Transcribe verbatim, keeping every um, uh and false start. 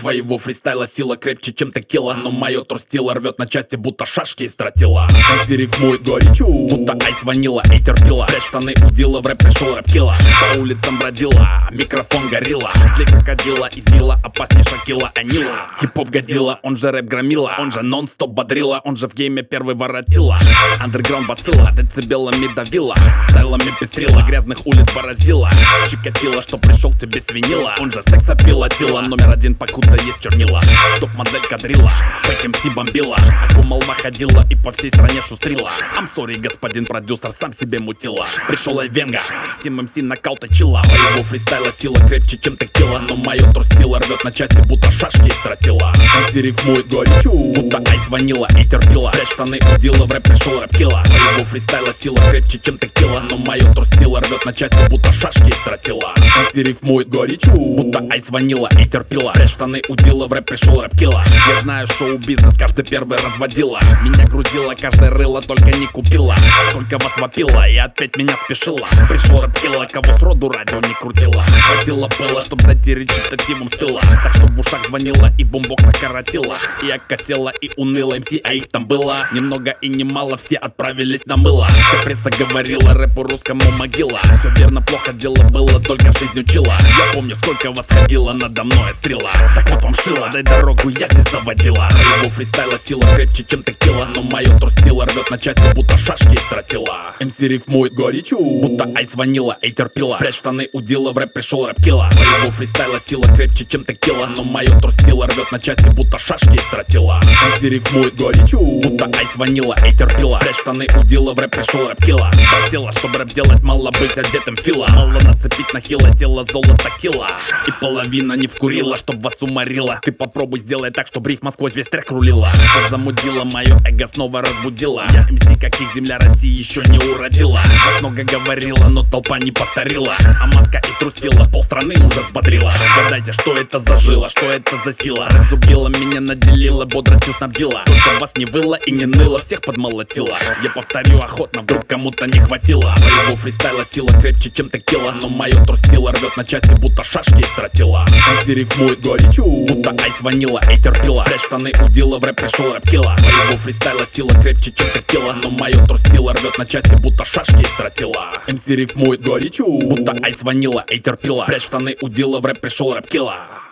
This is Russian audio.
твоего фристайла сила крепче, чем текила, но мое трустило рвет на части, будто шашки из тротила. эм си рифмует горячо, будто айс ванила, эй, терпила. Спрячь штаны, удила, в рэп пришел рэп-килла. По улицам бродила, микрофон горилла. Злей крокодила, измила, опасней Шакила Анила. Хип-хоп годила, он же рэп громила, он же нон-стоп бодрила, он же в гейме первый воротила. Андерграунд бацилла, децибелами давила, стайлами пестрила, грязных улиц бороздила. Чикатило, что пришел к тебе свинила, он же секс-апилотила. Номер один, покуда есть чернила. Топ-модель кадрила, фейк эм си бомбила. Как у молва ходила и по всей стране шустрила. I'm sorry, господин продюсер, сам себе мутила. Пришел Айвенга, всем эм си нокаут точила. Моего фристайла сила крепче, чем текила, но мое трустило рвет на части, будто шашки из тротила. эм си рифмует горячо, будто айс ванила, и терпила. Спрячь штаны, удила, в рэп пришел рэп-килла. Моего фристайла сила крепче, чем текила, но мое трустило рвет на части, будто шашки из тротила. эм си рифмует горячо, будто айс ванила, и терпила. Спрячь штаны, удила, в рэп пришел рэп-килла. Я знаю шоу-бизнес, каждый первый разводила. Меня грузила, каждая рыла, только не купила. Сколько вас вопила, и опять меня спешила. Пришел рэп-килла, кого сроду радио не крутила. Хватило было, чтоб зайти речитативом с тыла. Так что в ушах звонила и бумбокса коротила. И окосела, и уныла эм си, а их там было немного и немало, все отправились на мыло. Вся пресса говорила, рэпу русскому могила. Все верно, плохо дело было, только жизнь учила. Я помню, сколько вас ходило надо мной стрела. Так вот вам шила, дай дорогу, я здесь заводила. Моего фристайла сила крепче, чем текила, но мое трустило рвет на части, будто шашки из тротила. эм си рифмует горячо, будто айс ванила, эй, терпила. Спрячь штаны, удила, в рэп пришел рэп-килла. Моего фристайла сила крепче, чем текила, но мое трустило рвет на части, будто шашки из тротила. эм си рифмует горячо, будто айс ванила, эй, терпила. Спрячь штаны, удила, в рэп пришел рэп-килла. Хотела, чтобы рэп делать, мало быть одетым фила. Мало нацепить на хило тело золото килла. И половина не вкурила, чтоб вас уморила. Ты попробуй сделай так, чтоб рифма сквозь весь трек рулила. Что замудила, мое эго снова разбудила. Я эм си, каких земля России еще не уродила. Вас много говорила, но толпа не повторила. А маска и трустила, полстраны уже взбодрила. Гадайте, что это за жила, что это за сила. Разубила меня, наделила, бодростью снабдила. Сколько вас не выло и не ныло, всех подмолотила. Я повторю охотно, вдруг кому-то не хватило. Моего фристайла сила крепче, чем текила, но мое трустило рвет на части, будто шашки из тротила. эм си рифмует горячо, будто айс ванила, эй, терпила. Спрячь штаны, удила, в рэп пришел рэп-килла. Моего фристайла сила крепче, чем текила, но мое трустило рвет на части, будто шашки из тротила. эм си рифмует горячо, будто айс ванила, эй, терпила. Спрячь штаны, удила, в рэп пришел рэп-килла.